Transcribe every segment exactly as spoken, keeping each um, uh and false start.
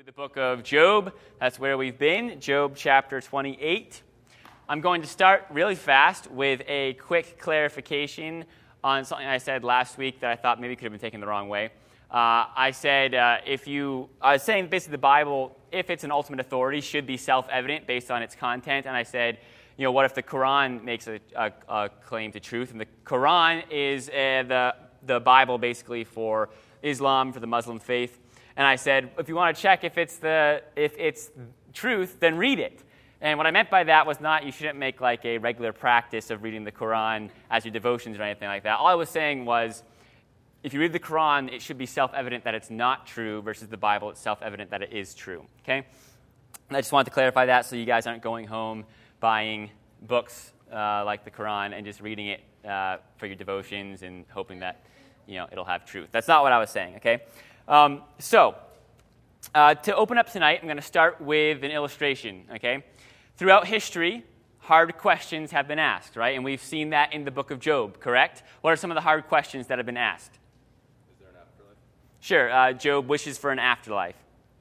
to the book of Job. That's where we've been, Job chapter twenty-eight. I'm going to start really fast with a quick clarification on something I said last week that I thought maybe could have been taken the wrong way. Uh, I said uh, if you, I was saying basically the Bible, if it's an ultimate authority, should be self-evident based on its content. And I said, you know, what if the Quran makes a, a, a claim to truth? And the Quran is uh, the the Bible basically for Islam, for the Muslim faith. And I said, if you want to check if it's the if it's truth, then read it. And what I meant by that was not you shouldn't make like a regular practice of reading the Quran as your devotions or anything like that. All I was saying was, if you read the Quran, it should be self-evident that it's not true versus the Bible, it's self-evident that it is true. Okay? And I just wanted to clarify that so you guys aren't going home buying books uh, like the Quran and just reading it uh, for your devotions and hoping that, you know, it'll have truth. That's not what I was saying, okay? Um, so, uh, to open up tonight, I'm going to start with an illustration, okay? Throughout history, hard questions have been asked, right? And we've seen that in the book of Job, correct? What are some of the hard questions that have been asked? Is there an afterlife? Sure. Uh, Job wishes for an afterlife.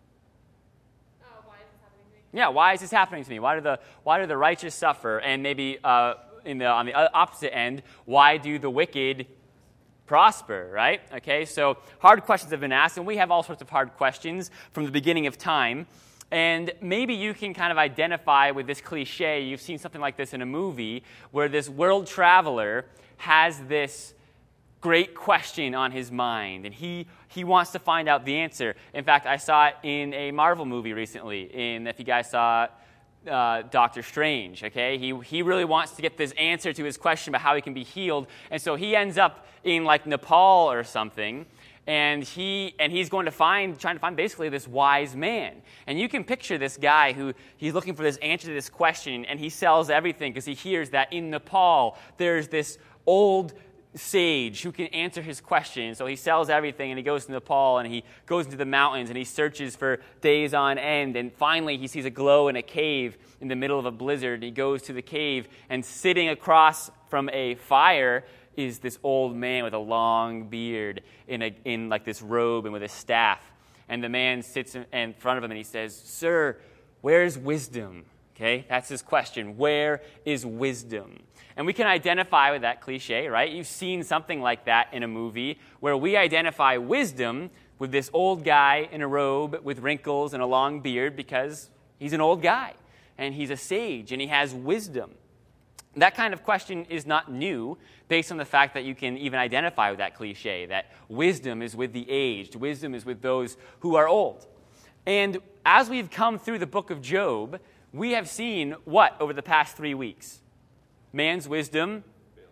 Uh, why is this happening to me? Yeah, why is this happening to me? Why do the why do the righteous suffer? And maybe uh, in the on the opposite end, why do the wicked prosper, right? Okay, so hard questions have been asked, and we have all sorts of hard questions from the beginning of time. And maybe you can kind of identify with this cliche. You've seen something like this in a movie where this world traveler has this great question on his mind, and he he wants to find out the answer. In fact, I saw it in a Marvel movie recently, in if you guys saw uh, Doctor Strange, okay? He he really wants to get this answer to his question about how he can be healed, and so he ends up in like Nepal or something, and he and he's going to find, trying to find basically this wise man. And you can picture this guy who he's looking for this answer to this question, and he sells everything because he hears that in Nepal there's this old sage who can answer his question. So he sells everything and he goes to Nepal and he goes into the mountains and he searches for days on end, and finally he sees a glow in a cave in the middle of a blizzard. He goes to the cave, and sitting across from a fire is this old man with a long beard in a in like this robe and with a staff. And the man sits in, in front of him and he says, "Sir, where's wisdom?" Okay, that's his question. Where is wisdom? And we can identify with that cliche, right? You've seen something like that in a movie where we identify wisdom with this old guy in a robe with wrinkles and a long beard because he's an old guy and he's a sage and he has wisdom. That kind of question is not new based on the fact that you can even identify with that cliche, that wisdom is with the aged, wisdom is with those who are old. And as we've come through the book of Job, we have seen what over the past three weeks? Man's wisdom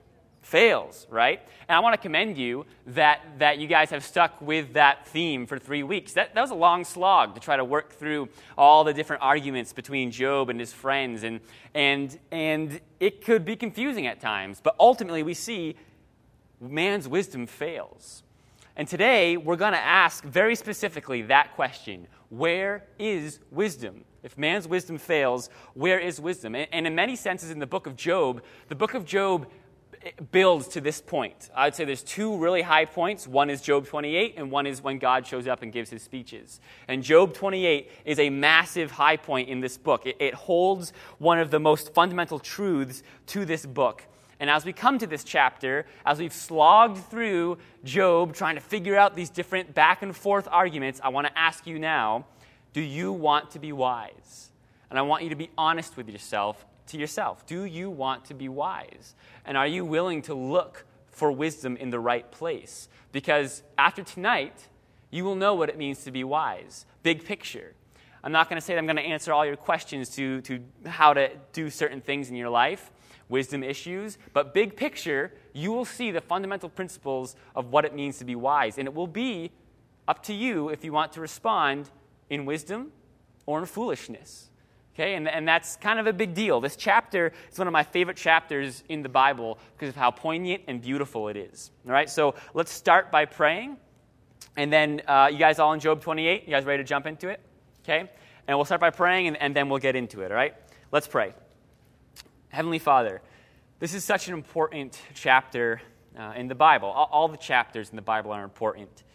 fails, right? And I want to commend you that, that you guys have stuck with that theme for three weeks. That, that was a long slog to try to work through all the different arguments between Job and his friends, and, and, and it could be confusing at times. But ultimately, we see man's wisdom fails. And today, we're going to ask very specifically that question: where is wisdom? If man's wisdom fails, where is wisdom? And in many senses in the book of Job, the book of Job builds to this point. I would say there's two really high points. One is Job twenty-eight, and one is when God shows up and gives his speeches. And Job twenty-eight is a massive high point in this book. It, it holds one of the most fundamental truths to this book. And as we come to this chapter, as we've slogged through Job, trying to figure out these different back and forth arguments, I want to ask you now, do you want to be wise? And I want you to be honest with yourself, to yourself. Do you want to be wise? And are you willing to look for wisdom in the right place? Because after tonight, you will know what it means to be wise. Big picture. I'm not going to say that I'm going to answer all your questions to, to how to do certain things in your life, wisdom issues, but big picture, you will see the fundamental principles of what it means to be wise. And it will be up to you if you want to respond in wisdom or in foolishness. Okay, and, and that's kind of a big deal. This chapter is one of my favorite chapters in the Bible because of how poignant and beautiful it is. All right, so let's start by praying. And then uh, you guys all in Job twenty-eight? You guys ready to jump into it? Okay, and we'll start by praying, and, and then we'll get into it, all right? Let's pray. Heavenly Father, this is such an important chapter uh, in the Bible. All, all the chapters in the Bible are important.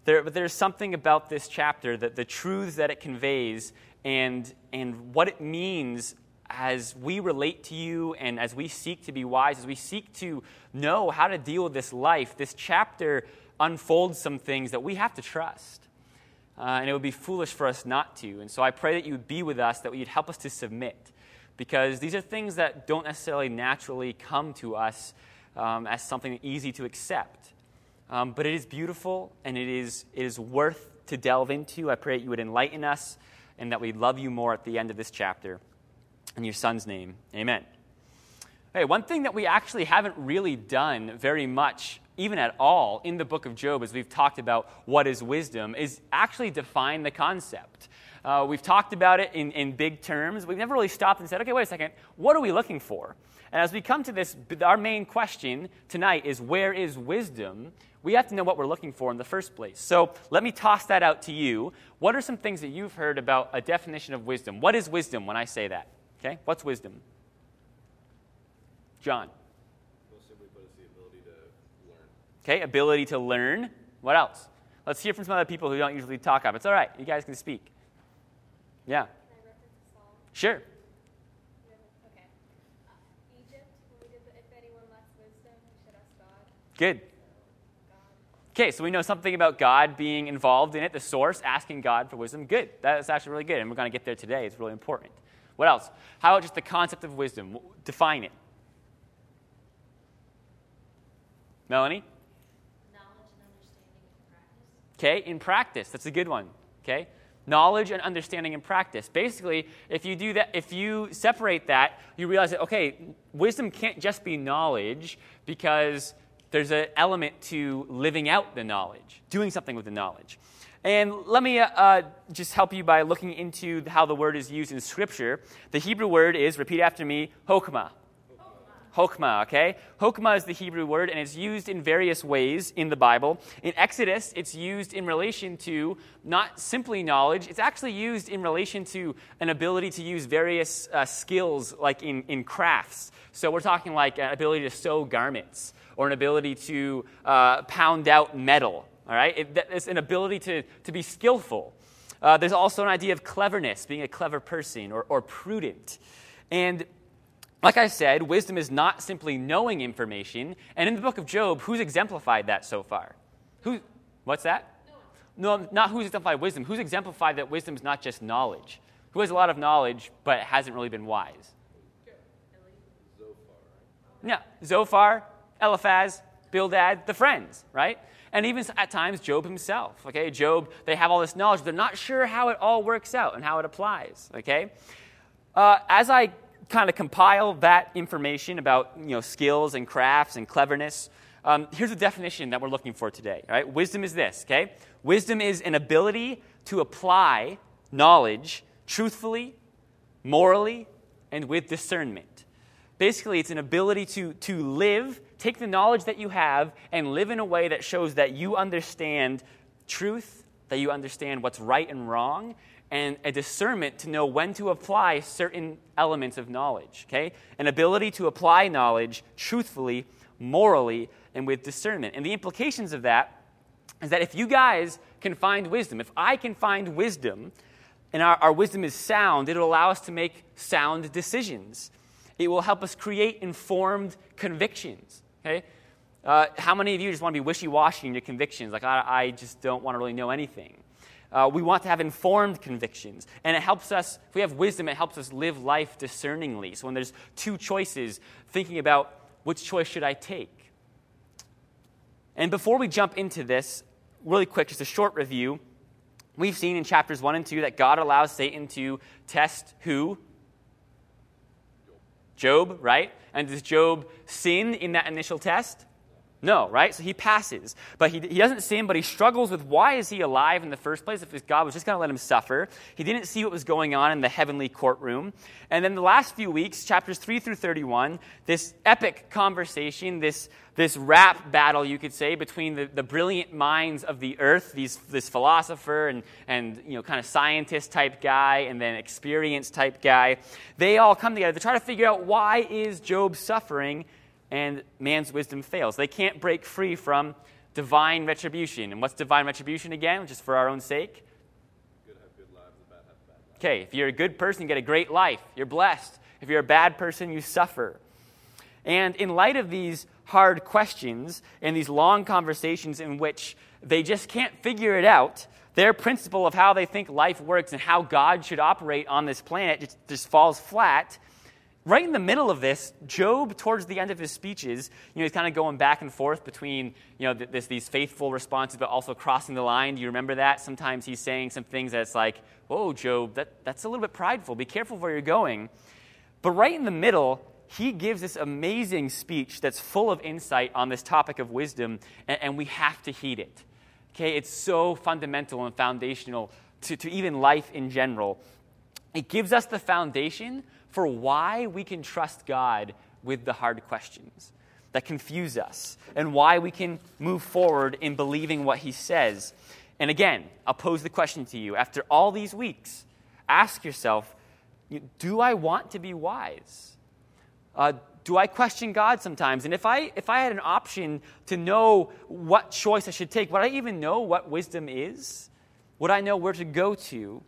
There, but there's something about this chapter, that the truths that it conveys and, and what it means as we relate to you and as we seek to be wise, as we seek to know how to deal with this life. This chapter unfolds some things that we have to trust. Uh, and it would be foolish for us not to. And so I pray that you would be with us, that you'd help us to submit. Because these are things that don't necessarily naturally come to us um, as something easy to accept. Um, but it is beautiful, and it is, it is worth to delve into. I pray that you would enlighten us, and that we'd love you more at the end of this chapter. In your Son's name, amen. Okay, one thing that we actually haven't really done very much, even at all, in the book of Job, as we've talked about what is wisdom, is actually define the concept. Uh, we've talked about it in, in big terms. We've never really stopped and said, okay, wait a second, what are we looking for? And as we come to this, our main question tonight is, where is wisdom? We have to know what we're looking for in the first place. So let me toss that out to you. What are some things that you've heard about a definition of wisdom? What is wisdom when I say that? Okay, what's wisdom? John? Most simply put, it's the ability to learn. Okay, ability to learn. What else? Let's hear from some other people who don't usually talk up. It's all right. You guys can speak. Yeah. Can I reference a psalm? Sure. Okay. Uh, Egypt, when we did the, if anyone lacks wisdom, we should ask God. Good. God. Okay, so we know something about God being involved in it, the source, asking God for wisdom. Good. That's actually really good, and we're going to get there today. It's really important. What else? How about just the concept of wisdom? Define it. Melanie? Knowledge and understanding in practice. Okay, in practice. That's a good one. Okay? Knowledge and understanding in practice. Basically, if you do that, if you separate that, you realize that, okay, wisdom can't just be knowledge, because there's an element to living out the knowledge, doing something with the knowledge. And let me uh, uh, just help you by looking into how the word is used in Scripture. The Hebrew word is, repeat after me, chokmah. Chokmah, okay? Chokmah is the Hebrew word, and it's used in various ways in the Bible. In Exodus, it's used in relation to not simply knowledge. It's actually used in relation to an ability to use various uh, skills, like in, in crafts. So we're talking like an ability to sew garments, or an ability to uh, pound out metal. All right, it, it's an ability to, to be skillful. Uh, there's also an idea of cleverness, being a clever person or, or prudent. And like I said, wisdom is not simply knowing information. And in the book of Job, who's exemplified that so far? Who? What's that? No, no not who's exemplified wisdom. Who's exemplified that wisdom is not just knowledge? Who has a lot of knowledge but hasn't really been wise? Zophar, right? Yeah, Zophar, Eliphaz, Bildad, the friends, right? And even at times, Job himself, okay? Job, they have all this knowledge, but they're not sure how it all works out and how it applies, okay? Uh, as I kind of compile that information about, you know, skills and crafts and cleverness, um, here's a definition that we're looking for today, all right? Wisdom is this, okay? Wisdom is an ability to apply knowledge truthfully, morally, and with discernment. Basically, it's an ability to, to live, take the knowledge that you have, and live in a way that shows that you understand truth, that you understand what's right and wrong, and a discernment to know when to apply certain elements of knowledge, okay? An ability to apply knowledge truthfully, morally, and with discernment. And the implications of that is that if you guys can find wisdom, if I can find wisdom, and our, our wisdom is sound, it'll allow us to make sound decisions. It will help us create informed convictions, okay? Uh, how many of you just want to be wishy-washy in your convictions? Like, I, I just don't want to really know anything. Uh, we want to have informed convictions. And it helps us, if we have wisdom, it helps us live life discerningly. So when there's two choices, thinking about which choice should I take. And before we jump into this, really quick, just a short review. We've seen in chapters one and two that God allows Satan to test who? Job, right? And does Job sin in that initial test? No, right? So he passes. But he, he doesn't sin, but he struggles with why is he alive in the first place if God was just going to let him suffer. He didn't see what was going on in the heavenly courtroom. And then the last few weeks, chapters three through thirty-one, this epic conversation, this, this rap battle, you could say, between the, the brilliant minds of the earth, these, this philosopher and, and you know, kind of scientist-type guy and then experienced-type guy, they all come together to try to figure out why is Job suffering, and man's wisdom fails. They can't break free from divine retribution. And what's divine retribution again, just for our own sake? Good have good lives, the bad have bad lives. Okay, if you're a good person, you get a great life. You're blessed. If you're a bad person, you suffer. And in light of these hard questions and these long conversations in which they just can't figure it out, their principle of how they think life works and how God should operate on this planet just, just falls flat. Right in the middle of this, Job, towards the end of his speeches, you know, he's kind of going back and forth between, you know, this, these faithful responses, but also crossing the line. Do you remember that? Sometimes he's saying some things that's like, whoa, Job, that, that's a little bit prideful. Be careful where you're going. But right in the middle, he gives this amazing speech that's full of insight on this topic of wisdom, and, and we have to heed it. Okay, it's so fundamental and foundational to, to even life in general. It gives us the foundation for why we can trust God with the hard questions that confuse us, and why we can move forward in believing what he says. And again, I'll pose the question to you. After all these weeks, ask yourself, do I want to be wise? Uh, do I question God sometimes? And if I if I had an option to know what choice I should take, would I even know what wisdom is? Would I know where to go to?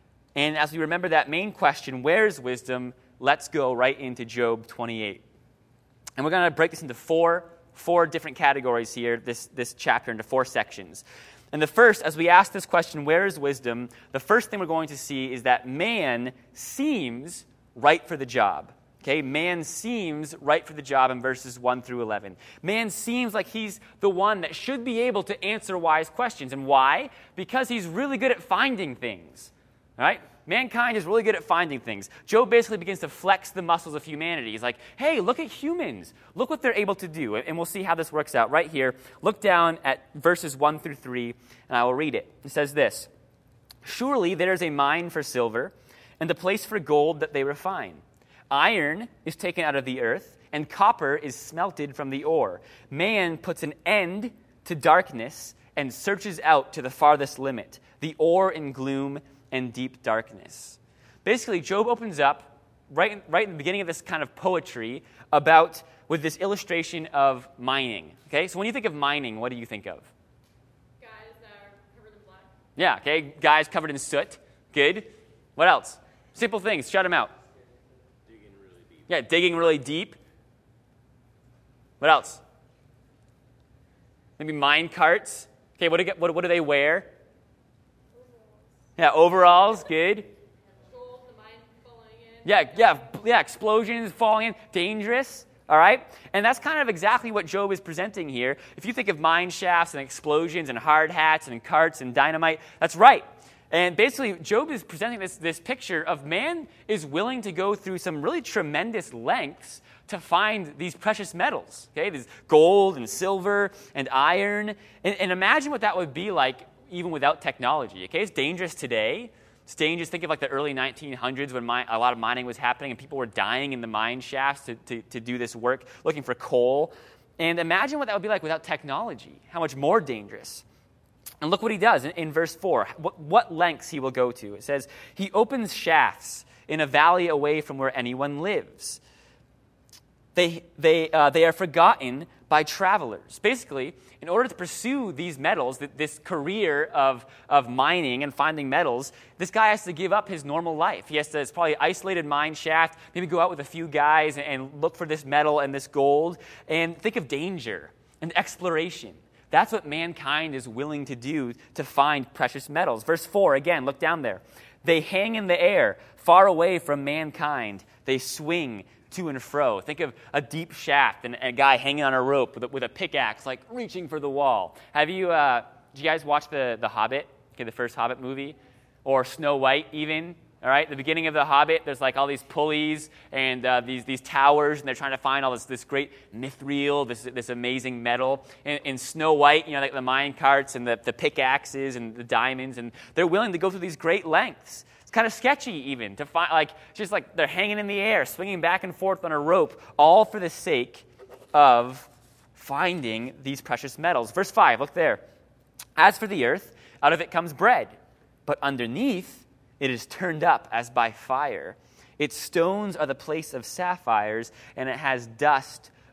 And as we remember that main question, where is wisdom? Let's go right into Job twenty-eight. And we're going to break this into four, four different categories here, this, this chapter into four sections. And the first, as we ask this question, where is wisdom? The first thing we're going to see is that man seems right for the job. Okay, man seems right for the job in verses one through eleven. Man seems like he's the one that should be able to answer wise questions. And why? Because he's really good at finding things. All right? Mankind is really good at finding things. Job basically begins to flex the muscles of humanity. He's like, hey, look at humans. Look what they're able to do. And we'll see how this works out right here. Look down at verses one through three, and I will read it. It says this, surely there is a mine for silver, and a place for gold that they refine. Iron is taken out of the earth, and copper is smelted from the ore. Man puts an end to darkness and searches out to the farthest limit, the ore in gloom and deep darkness. Basically, Job opens up right in, right in the beginning of this kind of poetry about, with this illustration of mining. Okay, so when you think of mining, what do you think of? Guys that are covered in blood. Yeah, okay, guys covered in soot. Good. What else? Simple things. Shut them out. Digging really deep. Yeah, digging really deep. What else? Maybe mine carts. Okay, what do, what, what do they wear? Yeah, overalls, good. Gold, the mine falling in. Yeah, yeah, yeah, explosions falling in, dangerous, all right? And that's kind of exactly what Job is presenting here. If you think of mine shafts and explosions and hard hats and carts and dynamite, that's right. And basically, Job is presenting this, this picture of man is willing to go through some really tremendous lengths to find these precious metals, okay? There's gold and silver and iron. And, and imagine what that would be like even without technology, okay? It's dangerous today. It's dangerous. Think of like the early nineteen hundreds when mine, a lot of mining was happening and people were dying in the mine shafts to, to, to do this work, looking for coal. And imagine what that would be like without technology, how much more dangerous. And look what he does in, in verse four, what, what lengths he will go to. It says, he opens shafts in a valley away from where anyone lives. They, they, uh, they are forgotten by travelers. Basically, in order to pursue these metals, this career of, of mining and finding metals, this guy has to give up his normal life. He has to, it's probably an isolated mine shaft, maybe go out with a few guys and, and look for this metal and this gold. And think of danger and exploration. That's what mankind is willing to do to find precious metals. Verse four, again, look down there. They hang in the air, far away from mankind. They swing to and fro. Think of a deep shaft and a guy hanging on a rope with a, with a pickaxe, like reaching for the wall. Have you, uh, did you guys watch the, the Hobbit, okay, the first Hobbit movie? Or Snow White even? All right, the beginning of The Hobbit, there's like all these pulleys and uh, these these towers, and they're trying to find all this this great mithril, this this amazing metal. In, in Snow White, you know, like the mine carts and the, the pickaxes and the diamonds, and they're willing to go through these great lengths. It's kind of sketchy even to find, like, just like they're hanging in the air, swinging back and forth on a rope, all for the sake of finding these precious metals. Verse five, look there. As for the earth, out of it comes bread, but underneath it is turned up as by fire. Its stones are the place of sapphires, and it has dust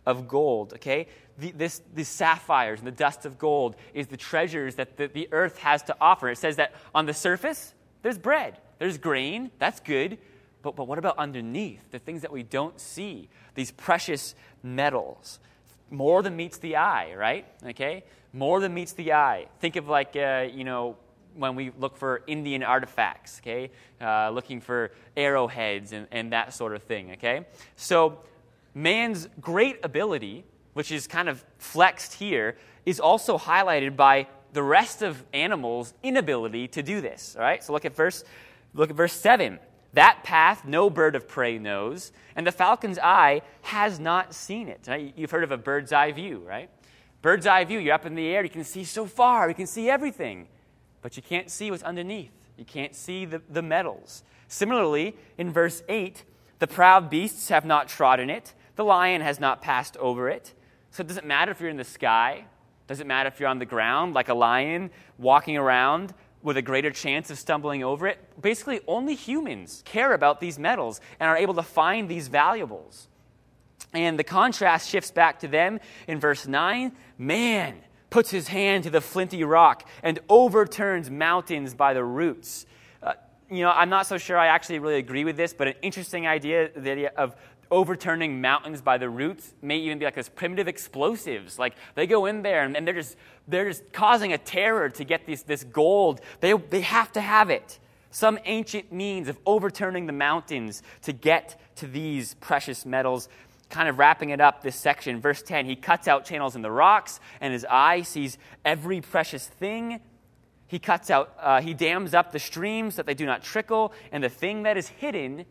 of gold, okay? The, this, the sapphires and the dust of gold is the treasures that the, the earth has to offer. It says that on the surface, there's bread, there's grain, that's good. But, but what about underneath, the things that we don't see, these precious metals? More than meets the eye, right? Okay? More than meets the eye. Think of like, uh, you know, when we look for Indian artifacts, okay? Uh, looking for arrowheads and, and that sort of thing, okay? So man's great ability, which is kind of flexed here, is also highlighted by the rest of animals' inability to do this, all right? So look at verse, look at verse seven. That path no bird of prey knows, and the falcon's eye has not seen it. Right? You've heard of a bird's eye view, right? Bird's eye view, you're up in the air, you can see so far, you can see everything. But you can't see what's underneath. You can't see the, the metals. Similarly, in verse eight, the proud beasts have not trodden it. The lion has not passed over it. So it doesn't matter if you're in the sky. Doesn't matter if you're on the ground like a lion walking around with a greater chance of stumbling over it. Basically, only humans care about these metals and are able to find these valuables. And the contrast shifts back to them in verse nine. Man puts his hand to the flinty rock and overturns mountains by the roots. Uh, you know, I'm not so sure I actually really agree with this, but an interesting idea, the idea of overturning mountains by the roots may even be like this primitive explosives. Like they go in there and, and they're just they're just causing a terror to get this, this gold. They, they have to have it. Some ancient means of overturning the mountains to get to these precious metals. Kind of wrapping it up, this section, verse ten, he cuts out channels in the rocks, and his eye sees every precious thing. He cuts out, uh, he dams up the streams that they do not trickle, and the thing that is hidden,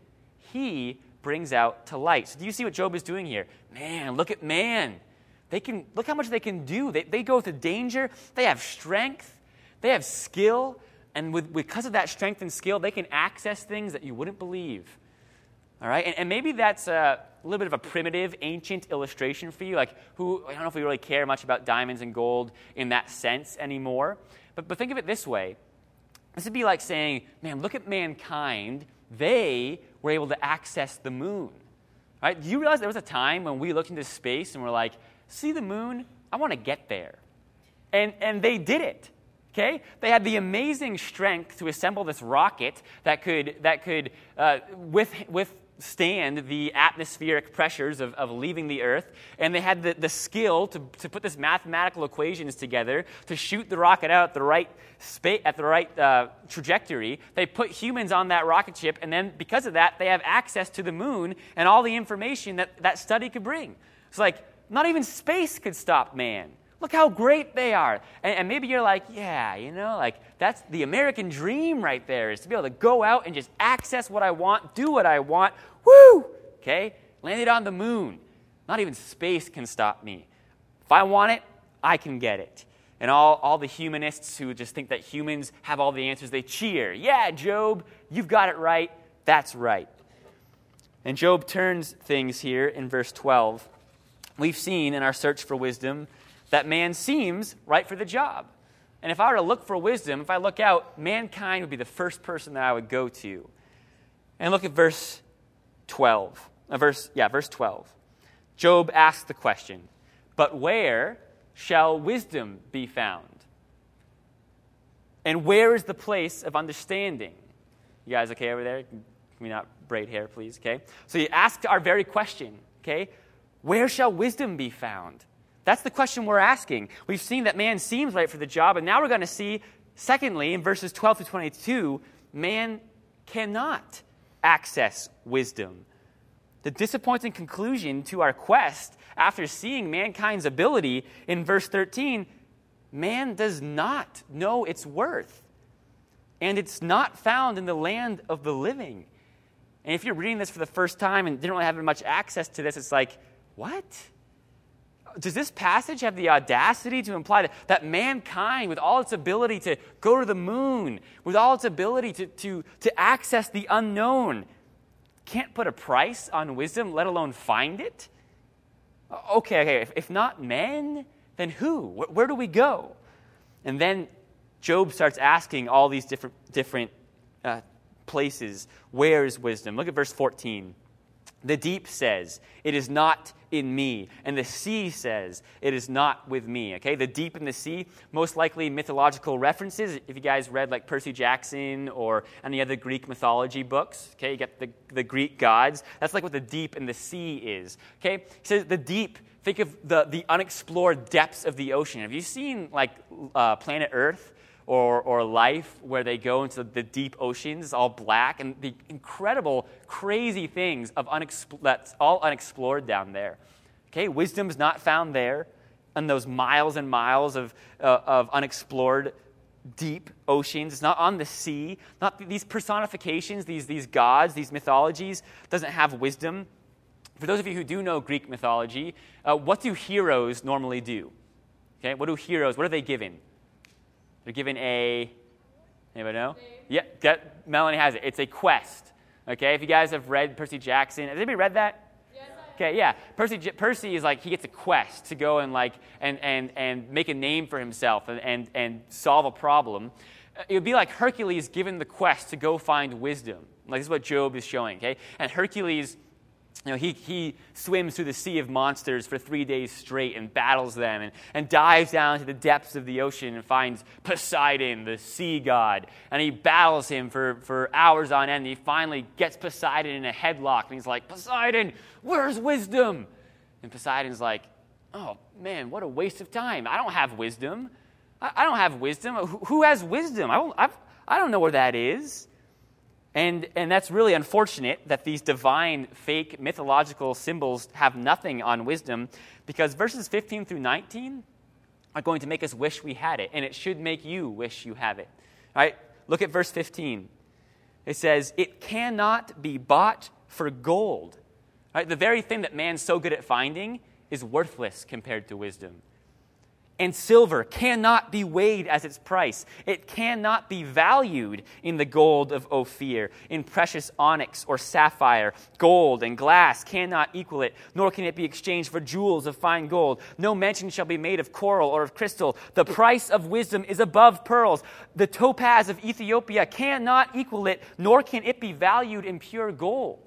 he brings out to light. So do you see what Job is doing here? Man, look at man. They can look how much they can do. They, they go through danger. They have strength. They have skill. And with, because of that strength and skill, they can access things that you wouldn't believe. All right? And, and maybe that's a little bit of a primitive, ancient illustration for you. Like, who I don't know if we really care much about diamonds and gold in that sense anymore. But, but think of it this way. This would be like saying, man, look at mankind. They were able to access the moon. Right? Do you realize there was a time when we looked into space and we're like, see the moon? I want to get there. And, and they did it. Okay? They had the amazing strength to assemble this rocket that could, that could uh, with, withstand the atmospheric pressures of, of leaving the Earth. And they had the, the skill to, to put this mathematical equations together to shoot the rocket out at the right, spa- at the right uh, trajectory. They put humans on that rocket ship, and then because of that, they have access to the moon and all the information that that study could bring. It's like, not even space could stop man. Look how great they are. And, and maybe you're like, yeah, you know, like that's the American dream right there, is to be able to go out and just access what I want, do what I want. Woo! Okay? Landed on the moon. Not even space can stop me. If I want it, I can get it. And all, all the humanists who just think that humans have all the answers, they cheer. Yeah, Job, you've got it right. That's right. And Job turns things here in verse twelve. We've seen in our search for wisdom that man seems right for the job. And if I were to look for wisdom, if I look out, mankind would be the first person that I would go to. And look at verse twelve. Uh, verse, yeah, verse twelve. Job asks the question, but where shall wisdom be found? And where is the place of understanding? You guys okay over there? Can we not braid hair, please? Okay. So you asked our very question, okay? Where shall wisdom be found? That's the question we're asking. We've seen that man seems right for the job, and now we're going to see, secondly, in verses twelve to twenty-two, man cannot access wisdom. The disappointing conclusion to our quest, after seeing mankind's ability in verse thirteen, man does not know its worth, and it's not found in the land of the living. And if you're reading this for the first time and didn't really have much access to this, it's like, what? Does this passage have the audacity to imply that, that mankind, with all its ability to go to the moon, with all its ability to, to, to access the unknown, can't put a price on wisdom, let alone find it? Okay, okay, if, if not men, then who? Where, where do we go? And then Job starts asking all these different, different uh, places, where is wisdom? Look at verse fourteen. The deep says, it is not in me. And the sea says, it is not with me. Okay, the deep and the sea, most likely mythological references. If you guys read like Percy Jackson or any other Greek mythology books, okay, you get the, the Greek gods. That's like what the deep and the sea is. Okay, he says the deep, think of the, the unexplored depths of the ocean. Have you seen like uh, Planet Earth? Or, or Life, where they go into the deep oceans, all black, and the incredible, crazy things of unexpl- that's all unexplored down there. Okay, wisdom's not found there, on those miles and miles of uh, of unexplored deep oceans. It's not on the sea. Not th- these personifications, these these gods, these mythologies, doesn't have wisdom. For those of you who do know Greek mythology, uh, what do heroes normally do? Okay, what do heroes? What are they given? They're given a, anybody know? Yeah, get, Melanie has it. It's a quest. Okay, if you guys have read Percy Jackson, has anybody read that? Yes. Okay, yeah. Percy Percy is like, he gets a quest to go and like and and and make a name for himself and and, and solve a problem. It would be like Hercules given the quest to go find wisdom. Like this is what Job is showing. Okay, and Hercules, you know, he, he swims through the sea of monsters for three days straight and battles them and, and dives down to the depths of the ocean and finds Poseidon, the sea god. And he battles him for, for hours on end. And he finally gets Poseidon in a headlock. And he's like, Poseidon, where's wisdom? And Poseidon's like, oh, man, what a waste of time. I don't have wisdom. I, I don't have wisdom. Who, who has wisdom? I don't, I've, I don't know where that is. And, and that's really unfortunate that these divine, fake, mythological symbols have nothing on wisdom, because verses fifteen through nineteen are going to make us wish we had it, and it should make you wish you have it. All right, look at verse fifteen. It says, it cannot be bought for gold. All right, the very thing that man's so good at finding is worthless compared to wisdom. And silver cannot be weighed as its price. It cannot be valued in the gold of Ophir, in precious onyx or sapphire. Gold and glass cannot equal it, nor can it be exchanged for jewels of fine gold. No mention shall be made of coral or of crystal. The price of wisdom is above pearls. The topaz of Ethiopia cannot equal it, nor can it be valued in pure gold.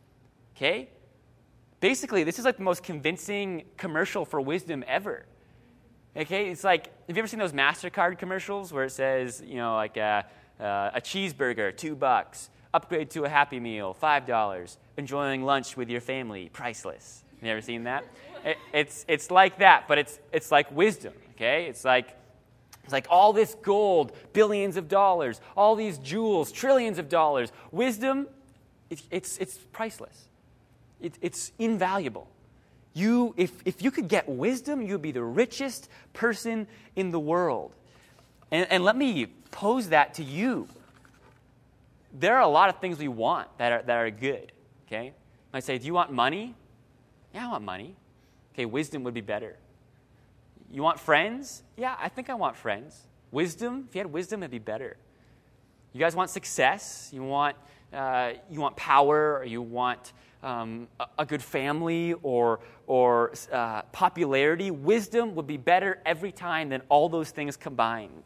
Okay? Basically, this is like the most convincing commercial for wisdom ever. Okay, it's like, have you ever seen those MasterCard commercials where it says, you know, like uh, uh, a cheeseburger, two bucks, upgrade to a Happy Meal, five dollars, enjoying lunch with your family, priceless. You ever seen that? It, it's it's like that, but it's it's like wisdom. Okay, it's like it's like all this gold, billions of dollars, all these jewels, trillions of dollars. Wisdom, it, it's it's priceless. It, it's invaluable. You, if, if you could get wisdom, you'd be the richest person in the world. And, and let me pose that to you. There are a lot of things we want that are, that are good, okay? I say, do you want money? Yeah, I want money. Okay, wisdom would be better. You want friends? Yeah, I think I want friends. Wisdom, if you had wisdom, it'd be better. You guys want success? You want, uh, you want power, or you want Um, a, a good family or or uh, popularity? Wisdom would be better every time than all those things combined.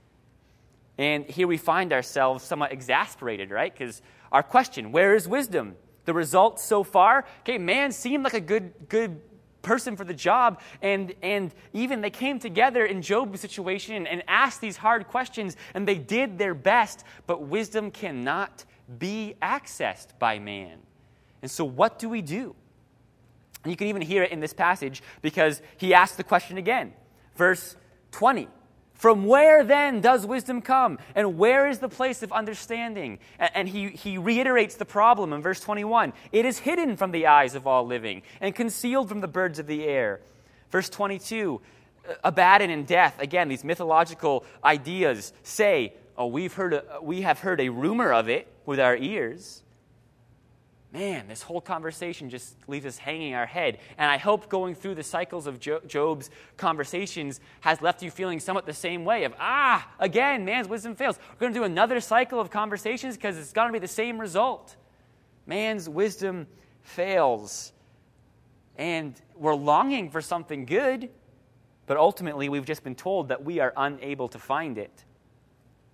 And here we find ourselves somewhat exasperated, right? Because our question, where is wisdom? The results so far, okay, man seemed like a good good person for the job, and and even they came together in Job's situation and asked these hard questions, and they did their best, but wisdom cannot be accessed by man. And so what do we do? And you can even hear it in this passage because he asks the question again. Verse twenty. From where then does wisdom come? And where is the place of understanding? And he, he reiterates the problem in verse twenty-one. It is hidden from the eyes of all living and concealed from the birds of the air. Verse twenty-two. Abaddon and death. Again, these mythological ideas say, oh, we've heard a, we have heard a rumor of it with our ears. Man, this whole conversation just leaves us hanging our head. And I hope going through the cycles of Job's conversations has left you feeling somewhat the same way of, ah, again, man's wisdom fails. We're going to do another cycle of conversations because it's going to be the same result. Man's wisdom fails. And we're longing for something good, but ultimately we've just been told that we are unable to find it.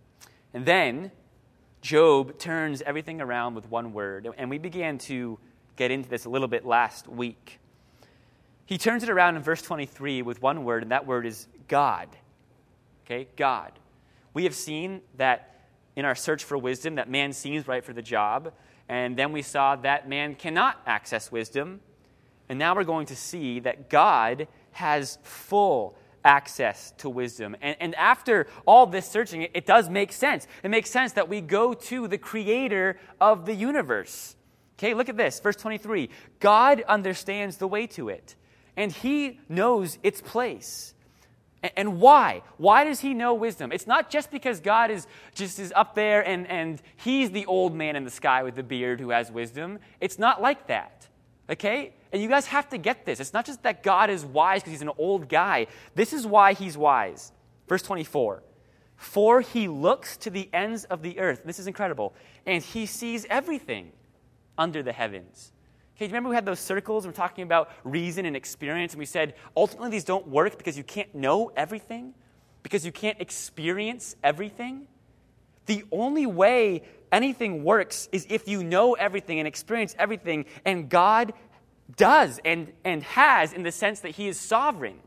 And then Job turns everything around with one word, and we began to get into this a little bit last week. He turns it around in verse twenty-three with one word, and that word is God. Okay, God. We have seen that in our search for wisdom that man seems right for the job, and then we saw that man cannot access wisdom, and now we're going to see that God has full access to wisdom. And, and after all this searching, it, it does make sense. It makes sense that we go to the creator of the universe. Okay, look at this, verse twenty-three. God understands the way to it, and he knows its place. And, and why? Why does he know wisdom? It's not just because God is just is up there and, and he's the old man in the sky with the beard who has wisdom. It's not like that. Okay? And you guys have to get this. It's not just that God is wise because he's an old guy. This is why he's wise. Verse twenty-four. For he looks to the ends of the earth. This is incredible. And he sees everything under the heavens. Okay, do you remember we had those circles and we're talking about reason and experience, and we said ultimately these don't work because you can't know everything, because you can't experience everything? The only way anything works is if you know everything and experience everything, and God does and, and has in the sense that he is sovereign.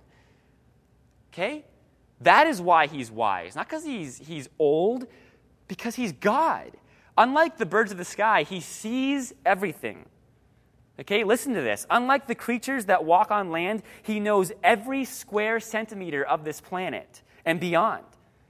Okay? That is why he's wise. Not because he's, he's old, because he's God. Unlike the birds of the sky, he sees everything. Okay, listen to this. Unlike the creatures that walk on land, he knows every square centimeter of this planet and beyond.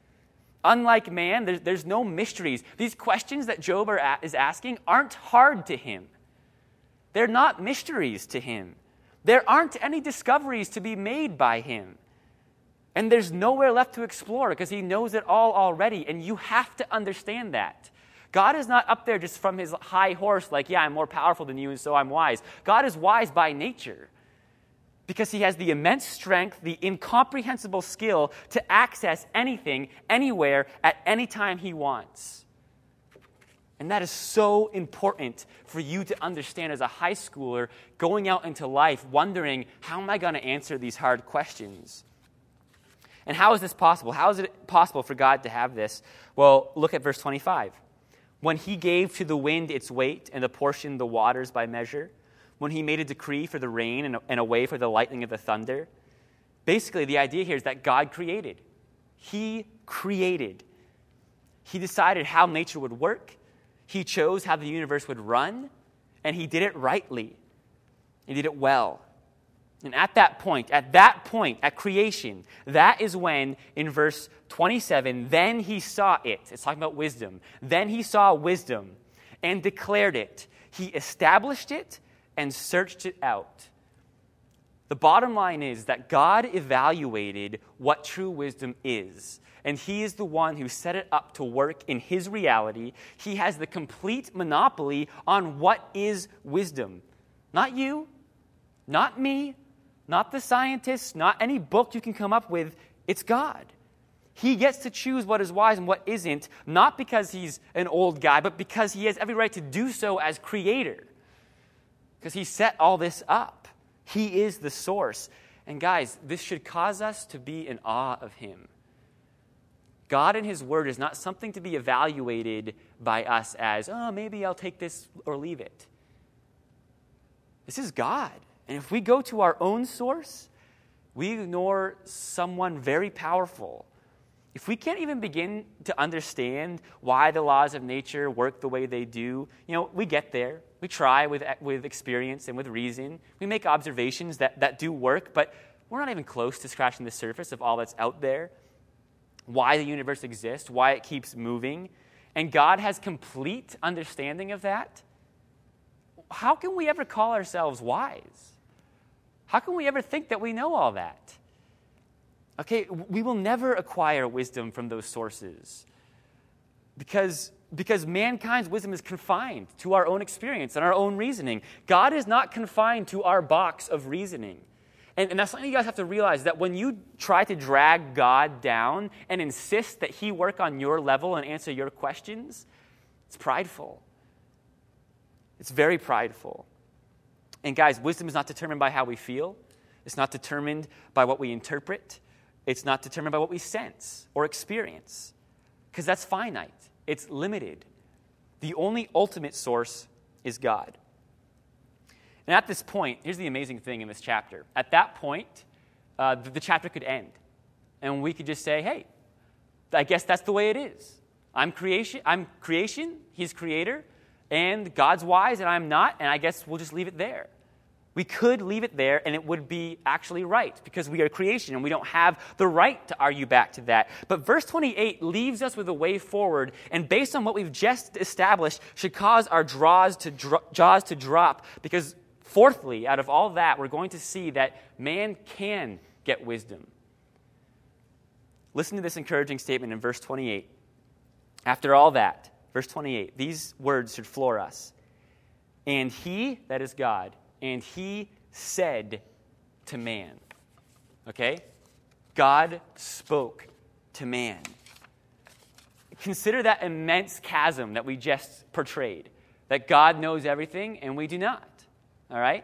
Unlike man, there's, there's no mysteries. These questions that Job are, is asking aren't hard to him. They're not mysteries to him. There aren't any discoveries to be made by him. And there's nowhere left to explore because he knows it all already, and you have to understand that. God is not up there just from his high horse like, yeah, I'm more powerful than you and so I'm wise. God is wise by nature because he has the immense strength, the incomprehensible skill to access anything, anywhere, at any time he wants. And that is so important for you to understand as a high schooler going out into life wondering, how am I going to answer these hard questions? And how is this possible? How is it possible for God to have this? Well, look at verse twenty-five. When he gave to the wind its weight and apportioned the waters by measure, when he made a decree for the rain and a, and a way for the lightning of the thunder. Basically, the idea here is that God created. He created. He decided how nature would work. He chose how the universe would run, and he did it rightly. He did it well. And at that point, at that point, at creation, that is when, in verse twenty-seven, then he saw it. It's talking about wisdom. Then he saw wisdom and declared it. He established it and searched it out. The bottom line is that God evaluated what true wisdom is. And he is the one who set it up to work in his reality. He has the complete monopoly on what is wisdom. Not you, not me, not the scientists, not any book you can come up with. It's God. He gets to choose what is wise and what isn't, not because he's an old guy, but because he has every right to do so as creator. Because he set all this up. He is the source. And guys, this should cause us to be in awe of him. God and his word is not something to be evaluated by us as, oh, maybe I'll take this or leave it. This is God. And if we go to our own source, we ignore someone very powerful. If we can't even begin to understand why the laws of nature work the way they do, you know, we get there. We try with, with experience and with reason. We make observations that, that do work, but we're not even close to scratching the surface of all that's out there. Why the universe exists, why it keeps moving. And God has complete understanding of that. How can we ever call ourselves wise? How can we ever think that we know all that? Okay, we will never acquire wisdom from those sources because, because mankind's wisdom is confined to our own experience and our own reasoning. God is not confined to our box of reasoning. And, and that's something you guys have to realize, that when you try to drag God down and insist that he work on your level and answer your questions, it's prideful. It's very prideful. And guys, wisdom is not determined by how we feel. It's not determined by what we interpret. It's not determined by what we sense or experience, because that's finite. It's limited. The only ultimate source is God. And at this point, here's the amazing thing in this chapter. At that point, uh, the, the chapter could end. And we could just say, hey, I guess that's the way it is. I'm creation, I'm creation, he's creator, and God's wise and I'm not, and I guess we'll just leave it there. We could leave it there, and it would be actually right, because we are creation, and we don't have the right to argue back to that. But verse twenty-eight leaves us with a way forward, and based on what we've just established, should cause our jaws to, dro- jaws to drop, because fourthly, out of all that, we're going to see that man can get wisdom. Listen to this encouraging statement in verse twenty-eight. After all that, verse twenty-eight, these words should floor us. And he, that is God, and he said to man. Okay? God spoke to man. Consider that immense chasm that we just portrayed, that God knows everything and we do not. All right?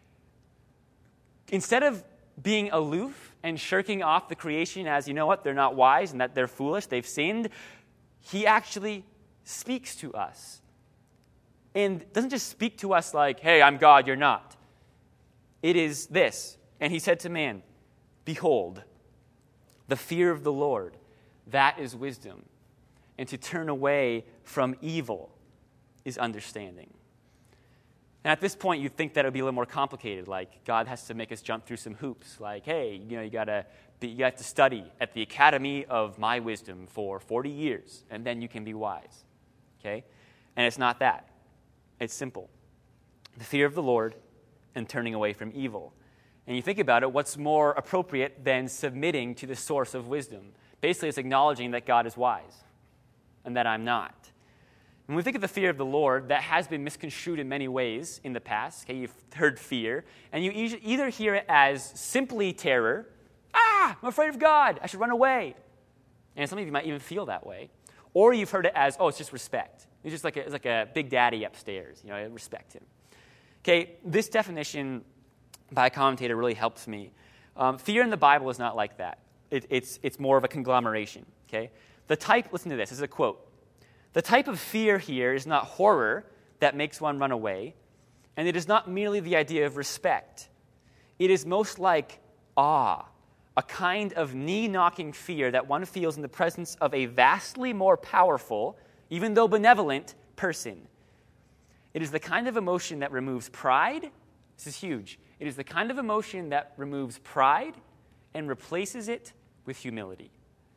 Instead of being aloof and shirking off the creation as, you know what, they're not wise and that they're foolish, they've sinned, he actually speaks to us. And doesn't just speak to us like, hey, I'm God, you're not. It is this. And he said to man, behold, the fear of the Lord, that is wisdom. And to turn away from evil is understanding. And at this point, you'd think that it would be a little more complicated, like God has to make us jump through some hoops. Like, hey, you know, you gotta be, you have to study at the Academy of My Wisdom for forty years, and then you can be wise. Okay? And it's not that. It's simple. The fear of the Lord and turning away from evil. And you think about it, what's more appropriate than submitting to the source of wisdom? Basically, it's acknowledging that God is wise and that I'm not. When we think of the fear of the Lord, that has been misconstrued in many ways in the past. Okay, you've heard fear, and you either hear it as simply terror. Ah, I'm afraid of God. I should run away. And some of you might even feel that way. Or you've heard it as, oh, it's just respect. It's just like a, it's like a big daddy upstairs. You know, I respect him. Okay, this definition by a commentator really helps me. Um, fear in the Bible is not like that. It, it's, it's more of a conglomeration. Okay, the type, listen to this, this is a quote. The type of fear here is not horror that makes one run away, and it is not merely the idea of respect. It is most like awe, a kind of knee-knocking fear that one feels in the presence of a vastly more powerful, even though benevolent, person. It is the kind of emotion that removes pride. This is huge. It is the kind of emotion that removes pride and replaces it with humility.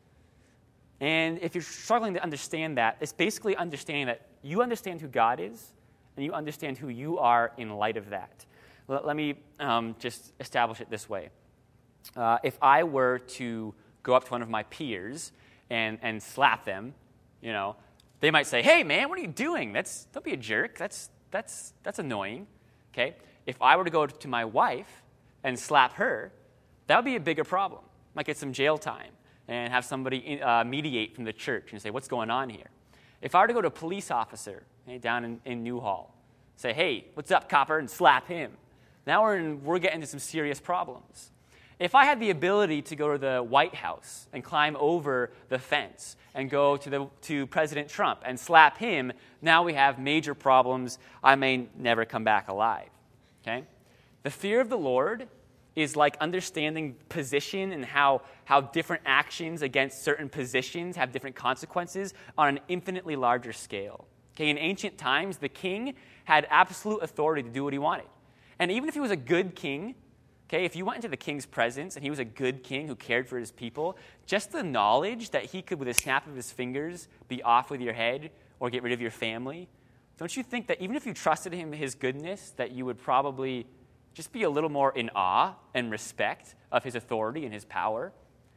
And if you're struggling to understand that, it's basically understanding that you understand who God is, and you understand who you are in light of that. Let, let me um, just establish it this way. Uh, if I were to go up to one of my peers and, and slap them, you know, they might say, hey, man, what are you doing? That's, don't be a jerk. That's, that's, that's annoying. Okay? If I were to go to my wife and slap her, that would be a bigger problem. Might get some jail time and have somebody uh, mediate from the church and say, what's going on here? If I were to go to a police officer okay, down in, in Newhall, say, hey, what's up, copper, and slap him, now we're, in, we're getting into some serious problems. If I had the ability to go to the White House and climb over the fence and go to, the, to President Trump and slap him, now we have major problems. I may never come back alive. Okay? The fear of the Lord is like understanding position and how, how different actions against certain positions have different consequences on an infinitely larger scale. Okay? In ancient times, the king had absolute authority to do what he wanted. And even if he was a good king, okay, if you went into the king's presence and he was a good king who cared for his people, just the knowledge that he could, with a snap of his fingers, be off with your head or get rid of your family, don't you think that even if you trusted him, his goodness, that you would probably just be a little more in awe and respect of his authority and his power?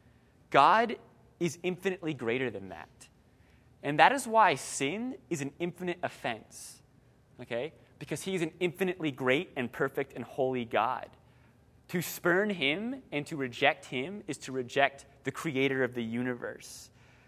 God is infinitely greater than that. And that is why sin is an infinite offense, okay? Because he is an infinitely great and perfect and holy God. To spurn him and to reject him is to reject the creator of the universe.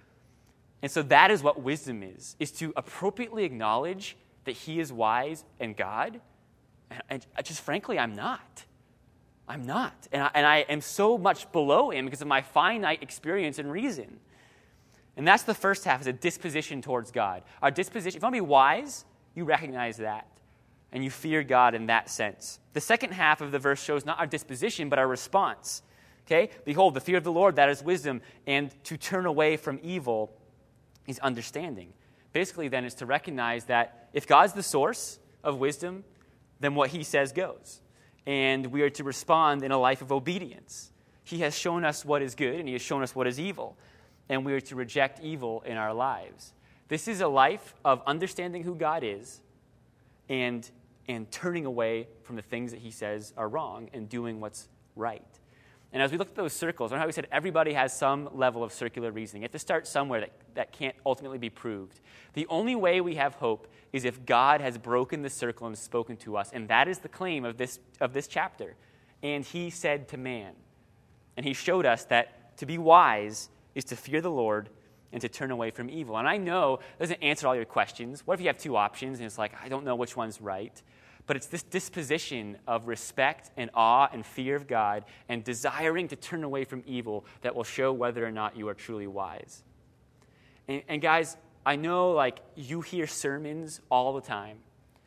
And so that is what wisdom is, is to appropriately acknowledge that he is wise and God. And just frankly, I'm not. I'm not. And I, and I am so much below him because of my finite experience and reason. And that's the first half, is a disposition towards God. Our disposition, if you want to be wise, you recognize that. and you fear God in that sense. The second half of the verse shows not our disposition, but our response. Okay? Behold, the fear of the Lord, that is wisdom, and to turn away from evil is understanding. Basically, then, is to recognize that if God's the source of wisdom, then what he says goes. And we are to respond in a life of obedience. He has shown us what is good, and he has shown us what is evil. And we are to reject evil in our lives. This is a life of understanding who God is and, and turning away from the things that he says are wrong and doing what's right. And as we look at those circles, remember how we said everybody has some level of circular reasoning. You have to start somewhere that, that can't ultimately be proved. The only way we have hope is if God has broken the circle and spoken to us. And that is the claim of this, of this chapter. And he said to man. And he showed us that to be wise is to fear the Lord and to turn away from evil. And I know it doesn't answer all your questions. What if you have two options and it's like, I don't know which one's right? But it's this disposition of respect and awe and fear of God and desiring to turn away from evil that will show whether or not you are truly wise. And, and guys, I know like you hear sermons all the time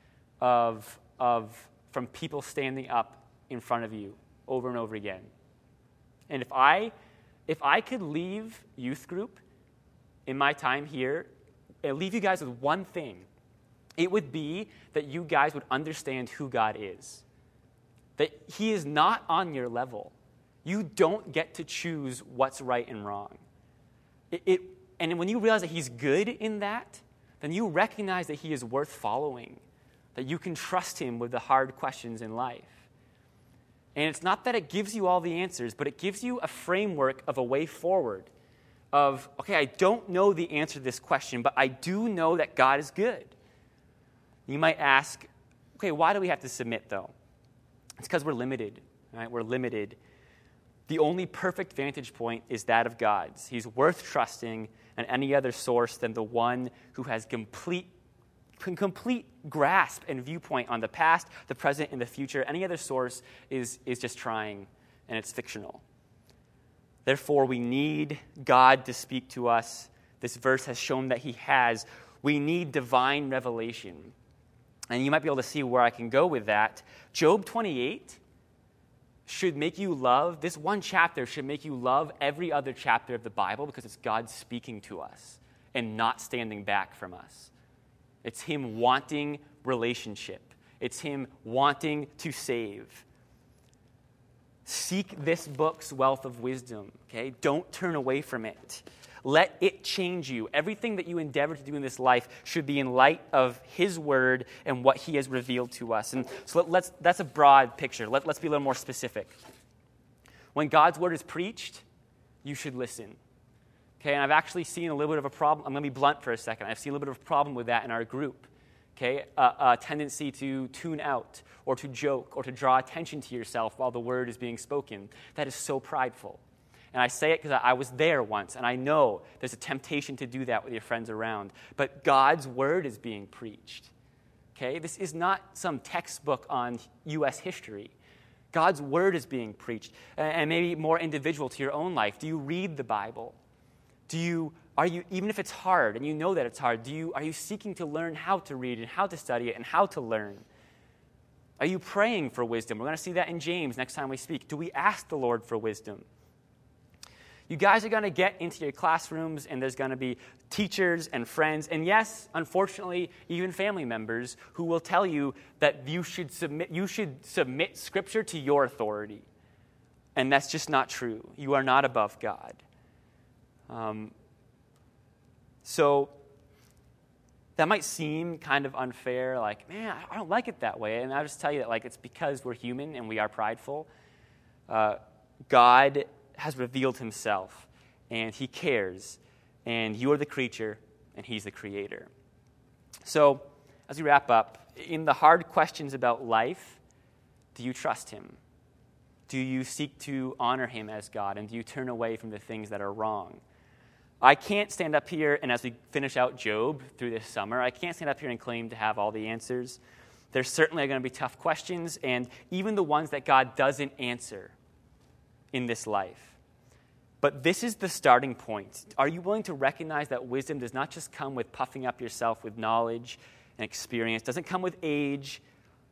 of, of from people standing up in front of you over and over again. And if I if I could leave youth group in my time here and leave you guys with one thing, it would be that you guys would understand who God is. That he is not on your level. You don't get to choose what's right and wrong. It, it, and when you realize that he's good in that, then you recognize that he is worth following, that you can trust him with the hard questions in life. And it's not that it gives you all the answers, but it gives you a framework of a way forward of, okay, I don't know the answer to this question, but I do know that God is good. You might ask, okay, why do we have to submit, though? It's because we're limited, right? We're limited. The only perfect vantage point is that of God's. He's worth trusting and any other source than the one who has complete, complete grasp and viewpoint on the past, the present, and the future. Any other source is, is just trying, and it's fictional. Therefore, we need God to speak to us. This verse has shown that he has. We need divine revelation. And you might be able to see where I can go with that. Job twenty-eight should make you love, this one chapter should make you love every other chapter of the Bible because it's God speaking to us and not standing back from us. It's him wanting relationship. It's him wanting to save. Seek this book's wealth of wisdom, okay? Don't turn away from it. Let it change you. Everything that you endeavor to do in this life should be in light of his word and what he has revealed to us. And so let, let's, that's a broad picture. Let, let's be a little more specific. When God's word is preached, you should listen. Okay, and I've actually seen a little bit of a problem. I'm going to be blunt for a second. I've seen a little bit of a problem with that in our group. Okay, a, a tendency to tune out or to joke or to draw attention to yourself while the word is being spoken. That is so prideful. And I say it because I was there once, and I know there's a temptation to do that with your friends around. But God's word is being preached. Okay? This is not some textbook on U S history. God's word is being preached. And maybe more individual to your own life. Do you read the Bible? Do you, are you, even if it's hard, and you know that it's hard, do you, are you seeking to learn how to read and how to study it and how to learn? Are you praying for wisdom? We're going to see that in James next time we speak. Do we ask the Lord for wisdom? You guys are going to get into your classrooms, and there's going to be teachers and friends, and yes, unfortunately, even family members who will tell you that you should submit, you should submit Scripture to your authority. And that's just not true. You are not above God. Um, so that might seem kind of unfair, like, man, I don't like it that way. And I'll just tell you that like it's because we're human and we are prideful. Uh, God has revealed himself, and he cares, and you are the creature, and he's the creator. So, as we wrap up, in the hard questions about life, do you trust him? Do you seek to honor him as God, and do you turn away from the things that are wrong? I can't stand up here, and as we finish out Job through this summer, I can't stand up here and claim to have all the answers. There certainly are going to be tough questions, and even the ones that God doesn't answer in this life. But this is the starting point. Are you willing to recognize that wisdom does not just come with puffing up yourself with knowledge and experience, doesn't come with age,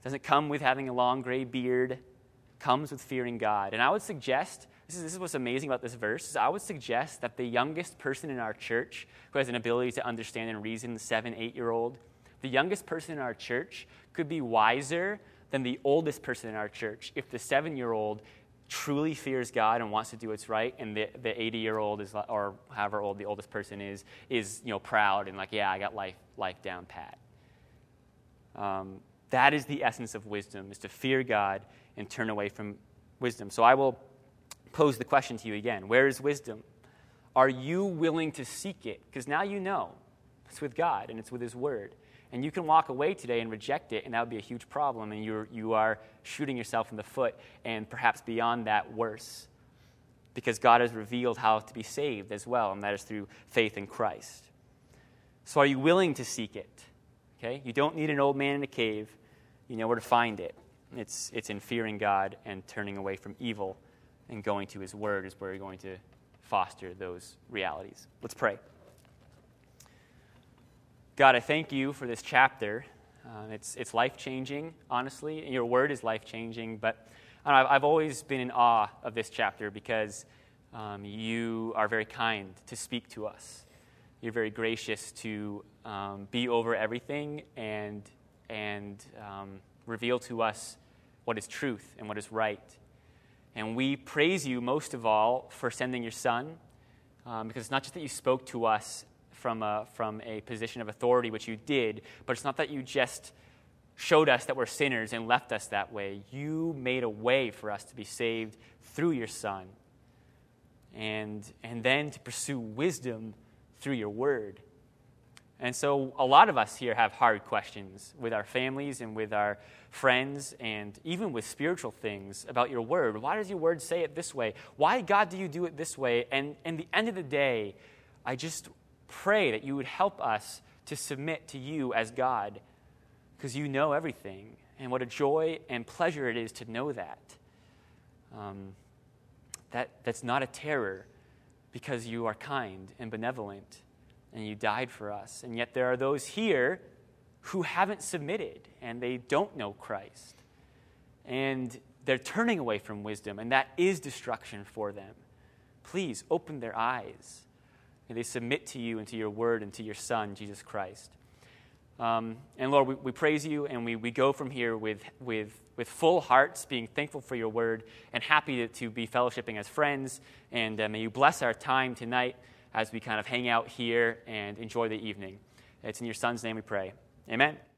doesn't come with having a long gray beard, comes with fearing God. And I would suggest, this is, this is what's amazing about this verse, is I would suggest that the youngest person in our church who has an ability to understand and reason, the seven, eight-year-old, the youngest person in our church could be wiser than the oldest person in our church if the seven-year-old truly fears God and wants to do what's right, and the, the eighty-year-old is, or however old the oldest person is, is you know proud and like, yeah, I got life life down pat. Um, that is the essence of wisdom, is to fear God and turn away from wisdom. So I will pose the question to you again. Where is wisdom? Are you willing to seek it? Because now you know. It's with God and it's with his word. And you can walk away today and reject it, and that would be a huge problem, and you're, you are shooting yourself in the foot, and perhaps beyond that, worse. Because God has revealed how to be saved as well, and that is through faith in Christ. So are you willing to seek it? Okay? You don't need an old man in a cave. You know where to find it. It's, it's in fearing God and turning away from evil, and going to his word is where you're going to foster those realities. Let's pray. God, I thank you for this chapter. Uh, it's it's life-changing, honestly. And your word is life-changing. But I don't know, I've, I've always been in awe of this chapter because um, you are very kind to speak to us. You're very gracious to um, be over everything and, and um, reveal to us what is truth and what is right. And we praise you most of all for sending your son, um, because it's not just that you spoke to us from a, from a position of authority, which you did, but it's not that you just showed us that we're sinners and left us that way. You made a way for us to be saved through your Son, and, and then to pursue wisdom through your word. And so a lot of us here have hard questions with our families and with our friends and even with spiritual things about your word. Why does your word say it this way? Why, God, do you do it this way? And at the end of the day, I just pray that you would help us to submit to you as God, because you know everything, and what a joy and pleasure it is to know that. Um, that that's not a terror, because you are kind and benevolent, and you died for us. And yet there are those here who haven't submitted, and they don't know Christ, and they're turning away from wisdom, and that is destruction for them. Please open their eyes. May they submit to you and to your word and to your Son, Jesus Christ. Um, and Lord, we, we praise you, and we, we go from here with, with, with full hearts, being thankful for your word and happy to, to be fellowshipping as friends. And uh, may you bless our time tonight as we kind of hang out here and enjoy the evening. It's in your Son's name we pray. Amen.